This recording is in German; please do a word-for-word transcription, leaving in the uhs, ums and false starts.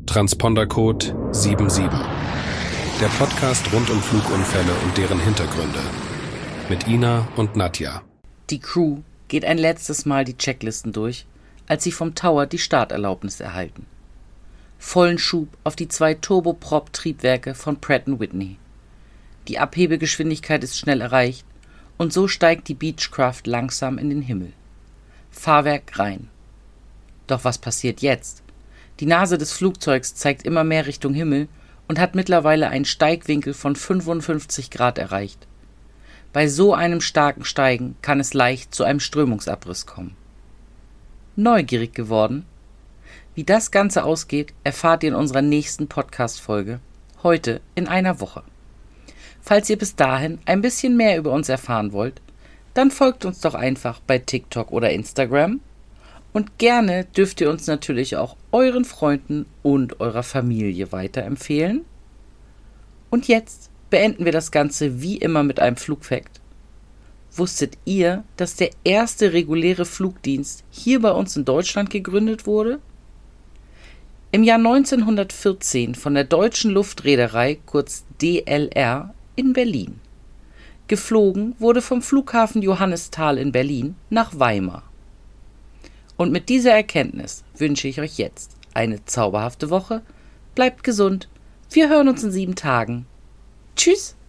Transpondercode sieben sieben. Der Podcast rund um Flugunfälle und deren Hintergründe. Mit Ina und Nadja. Die Crew geht ein letztes Mal die Checklisten durch, als sie vom Tower die Starterlaubnis erhalten. Vollen Schub auf die zwei Turboprop-Triebwerke von Pratt und Whitney. Die Abhebegeschwindigkeit ist schnell erreicht und so steigt die Beechcraft langsam in den Himmel. Fahrwerk rein. Doch was passiert jetzt? Die Nase des Flugzeugs zeigt immer mehr Richtung Himmel und hat mittlerweile einen Steigwinkel von fünfundfünfzig Grad erreicht. Bei so einem starken Steigen kann es leicht zu einem Strömungsabriss kommen. Neugierig geworden? Wie das Ganze ausgeht, erfahrt ihr in unserer nächsten Podcast-Folge, heute in einer Woche. Falls ihr bis dahin ein bisschen mehr über uns erfahren wollt, dann folgt uns doch einfach bei TikTok oder Instagram. Und gerne dürft ihr uns natürlich auch euren Freunden und eurer Familie weiterempfehlen. Und jetzt beenden wir das Ganze wie immer mit einem Flugfact. Wusstet ihr, dass der erste reguläre Flugdienst hier bei uns in Deutschland gegründet wurde? Im Jahr neunzehnhundertvierzehn von der Deutschen Luftreederei, kurz D L R, in Berlin. Geflogen wurde vom Flughafen Johannisthal in Berlin nach Weimar. Und mit dieser Erkenntnis wünsche ich euch jetzt eine zauberhafte Woche. Bleibt gesund. Wir hören uns in sieben Tagen. Tschüss.